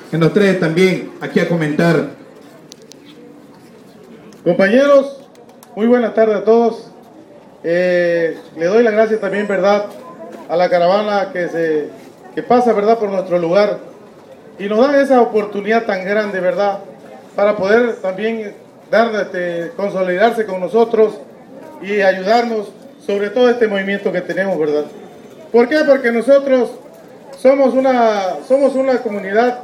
que nos trae también aquí a comentar. Compañeros, muy buenas tardes a todos. Le doy las gracias también, ¿verdad?, a la caravana que pasa, ¿verdad?, por nuestro lugar y nos dan esa oportunidad tan grande, ¿verdad?, para poder también consolidarse con nosotros y ayudarnos sobre todo este movimiento que tenemos, ¿verdad? ¿Por qué? Porque nosotros somos una comunidad,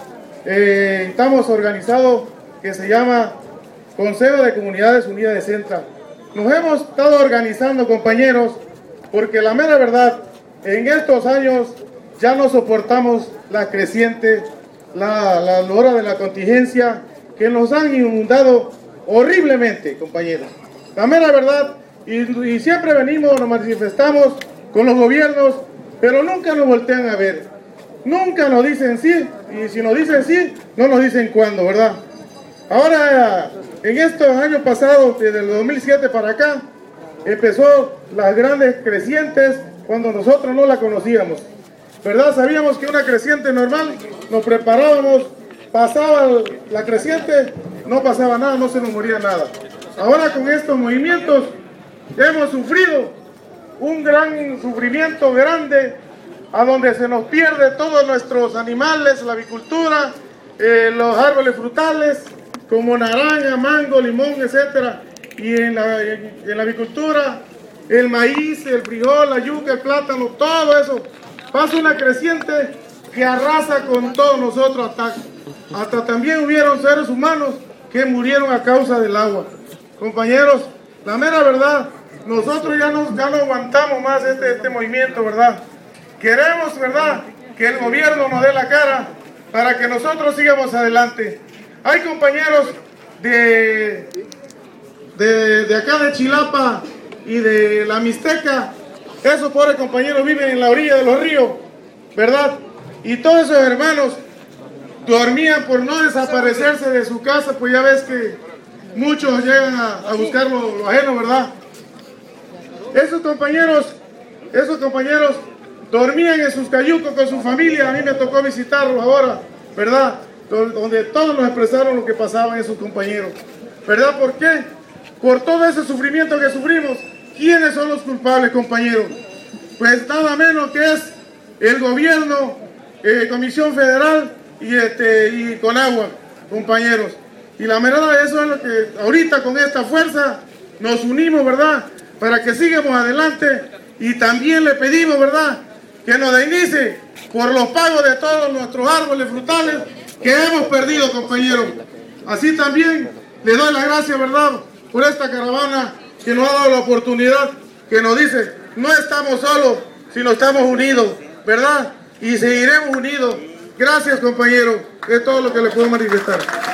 estamos organizados, que se llama Consejo de Comunidades Unidas de Centra. Nos hemos estado organizando, compañeros, porque la mera verdad, en estos años ya no soportamos la creciente, la hora de la contingencia, que nos han inundado horriblemente, compañeros. La mera verdad, y siempre venimos, nos manifestamos con los gobiernos, pero nunca nos voltean a ver. Nunca nos dicen sí, y si nos dicen sí, no nos dicen cuándo, ¿verdad? Ahora, en estos años pasados, desde el 2007 para acá, empezó las grandes crecientes cuando nosotros no la conocíamos, ¿verdad? Sabíamos que una creciente normal, nos preparábamos, pasaba la creciente, no pasaba nada, no se nos moría nada. Ahora con estos movimientos hemos sufrido un gran sufrimiento grande, a donde se nos pierde todos nuestros animales, la avicultura, los árboles frutales, como naranja, mango, limón, etcétera, y en la avicultura, el maíz, el frijol, la yuca, el plátano, todo eso, pasa una creciente que arrasa con todos nosotros, hasta también hubieron seres humanos que murieron a causa del agua. Compañeros, la mera verdad, nosotros ya no aguantamos más este movimiento, ¿verdad? Queremos, ¿verdad?, que el gobierno nos dé la cara para que nosotros sigamos adelante. Hay compañeros de acá de Chilapa y de la Mixteca, esos pobres compañeros viven en la orilla de los ríos, ¿verdad? Y todos esos hermanos dormían por no desaparecerse de su casa, pues ya ves que muchos llegan a buscar lo ajeno, ¿verdad? Esos compañeros dormían en sus cayucos con su familia. A mí me tocó visitarlos ahora, ¿verdad?, donde todos nos expresaron lo que pasaba en esos compañeros, ¿verdad? ¿Por qué? Por todo ese sufrimiento que sufrimos. ¿Quiénes son los culpables, compañeros? Pues nada menos que es el gobierno, Comisión Federal y Conagua, compañeros. Y la verdad, eso es lo que ahorita con esta fuerza nos unimos, ¿verdad?, para que sigamos adelante, y también le pedimos, ¿verdad?, que nos indemnice por los pagos de todos nuestros árboles frutales que hemos perdido, compañeros. Así también le doy las gracias, ¿verdad?, por esta caravana que nos ha dado la oportunidad, que nos dice, no estamos solos, sino estamos unidos, ¿verdad? Y seguiremos unidos. Gracias, compañeros, es todo lo que les puedo manifestar.